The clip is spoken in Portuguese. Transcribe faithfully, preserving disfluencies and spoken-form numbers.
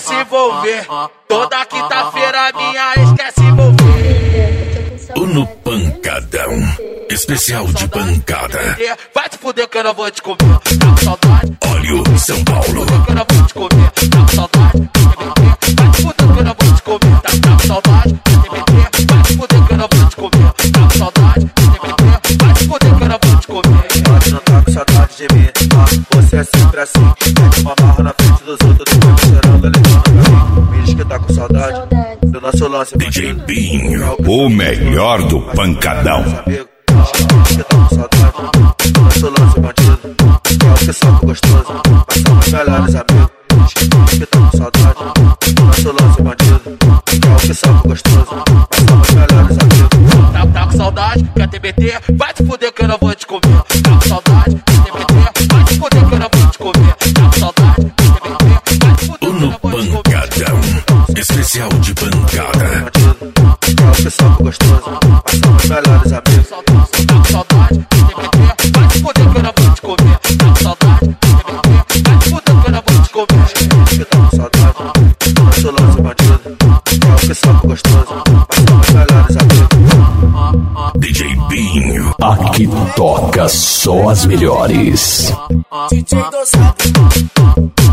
se envolver. Toda quinta-feira minha ex quer se envolver. O no pancadão, especial de pancada. Vai te fuder que eu não vou te comer. Tá com saudade? Óleo São Paulo. Que eu não vou te comer. Tá com saudade? Vai te fuder que eu não vou te comer. Tá com saudade? Vai te fuder que eu não vou te comer. Tá com saudade? Vai te fuder que eu não vou te comer. Pode não tá com saudade de mim, ah, você é sempre assim. Pede uma marra na frente dos outros, depois chorando, levando pra mim. Me diz que tá com saudade do nosso lance. D J Binho, o melhor do pancadão. Me diz que tá com saudade do nosso lance bandido. Qual que saco gostoso, mas são meus melhores amigos. Me diz que tá com saudade do nosso lance bandido. Qual que saco gostoso, mas são meus melhores amigos. Tá, tá com saudade? Quer T B T? Vai te fuder que eu não vou te comer. Tá com saudade? Quer T B T? Vai te fuder que eu não vou te comer. Tá com saudade? Quer T B T? Vai te fuder que eu No não vou te comer. pancadão, especial de pancada. Qual que saco gostoso, mas são meus melhores amigos. Tá com saudade? Quer T B T? Vai te fuder que eu não vou te comer. Tá com saudade? Quer T B T? Vai te fuder que eu não vou te comer. Que tá com saudade do nosso lance bandido. Qual que saco gostoso, mas são meus melhores amigos. D J Binho, Aqui toca só as melhores. D J Dosado.